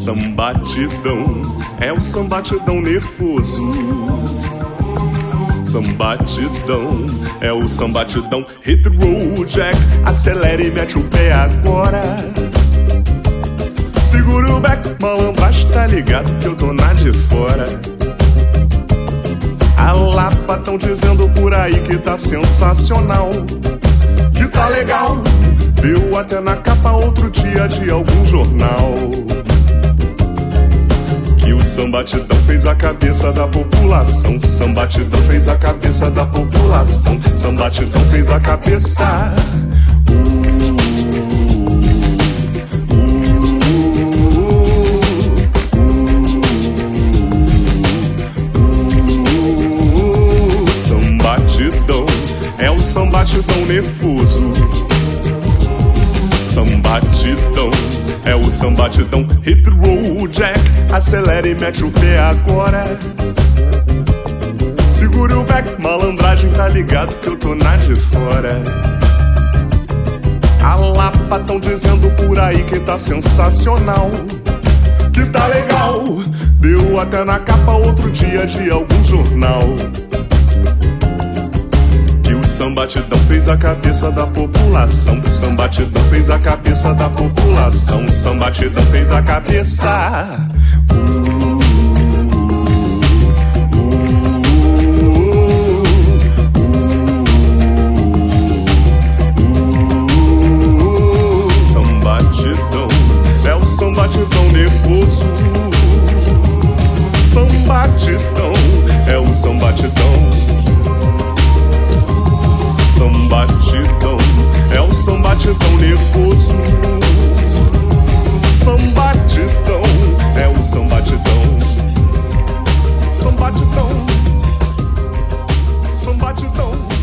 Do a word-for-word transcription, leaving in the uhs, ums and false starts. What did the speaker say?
Sambatidão é o sambatidão nervoso. Sambatidão é o sambatidão. Hit the road, Jack, acelera e mete o pé agora. Segura o back, malandragem, tá ligado que eu tô na de fora. A Lapa tão dizendo por aí que tá sensacional, que tá legal. Deu até na capa outro dia de algum jornal, que o sambatidão fez a cabeça da população. Sambatidão fez a cabeça da população. Sambatidão fez a cabeça. Sambatidão é o sambatidão nervoso. Sambatidão é o sambatidão. Hit the road, Jack, acelera e mete o pé agora. Segura o back, malandragem, tá ligado que eu tô na de fora. A Lapa tão dizendo por aí que tá sensacional, que tá legal. Deu até na capa outro dia de algum jornal, que o sambatidão fez a cabeça da população. Sambatidão fez a cabeça da população. Sambatidão fez a cabeça. Sambatidão é o sambatidão nervoso. Sambatidão é o sambatidão. Sambatidão é o sambatidão nervoso. Sambatidão é o sambatidão. Sambatidão, sambatidão.